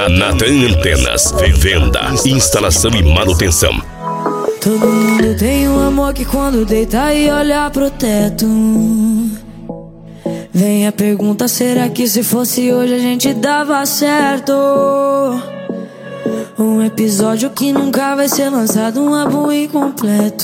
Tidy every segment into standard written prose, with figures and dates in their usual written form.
Natan Antenas, venda, instalação e manutenção. Todo mundo tem um amor que quando deita e olha pro teto, vem a pergunta, será que se fosse hoje a gente dava certo? Um episódio que nunca vai ser lançado, um álbum incompleto.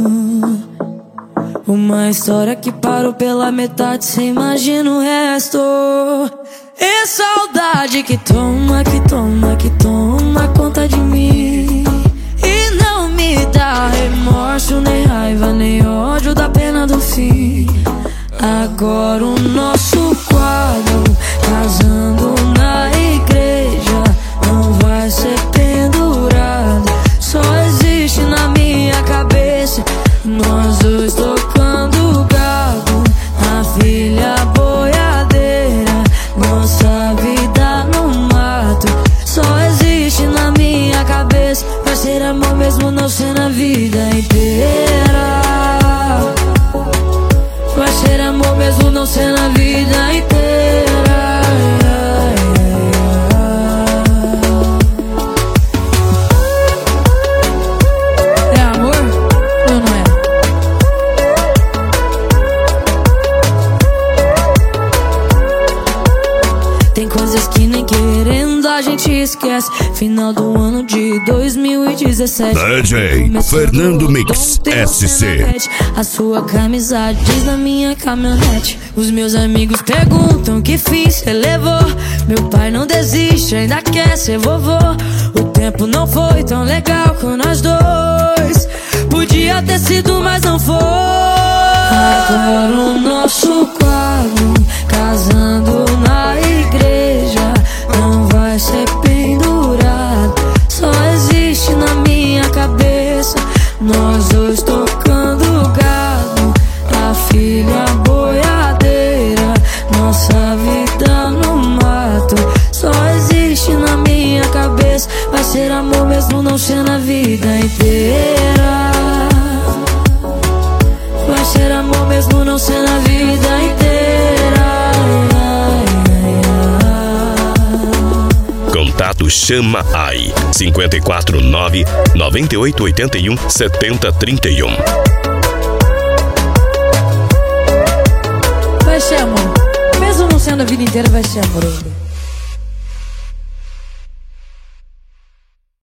Uma história que parou pela metade, cê imagina o resto. E saudade que toma, que toma, que toma conta de mim. E não me dá remorso, nem raiva, nem ódio da pena do fim. Agora o nosso quadro, casando na igreja, não vai ser pendurado. Só existe na minha cabeça nós dois tocando gado, a filha boiadeira, nossa vida no mato. Só existe na minha cabeça, vai ser amor mesmo não ser na vida inteira. Vai ser amor mesmo não ser na vida inteira. É amor ou não é? Tem coisas que nem querendo a gente esquece. Final do ano de 2017. DJ Fernando Mix SC. A sua camisa diz na minha caminhonete. Os meus amigos perguntam que fim cê levou. Meu pai não desiste, ainda quer ser vovô. O tempo não foi tão legal com nós dois. Podia ter sido, mas não foi. Agora o nosso quadro, casando na igreja, não vai ser pendurado. Só existe na minha cabeça nós dois tocando gado, a filha boiadeira, nossa vida no mato. Só existe na minha cabeça, vai ser amor mesmo não ser na vida inteira. Vai ser amor mesmo não ser na vida inteira. Contato Chama AI 549 9881 7031. Vai ser amor, mesmo não sendo a vida inteira, vai ser amor ainda.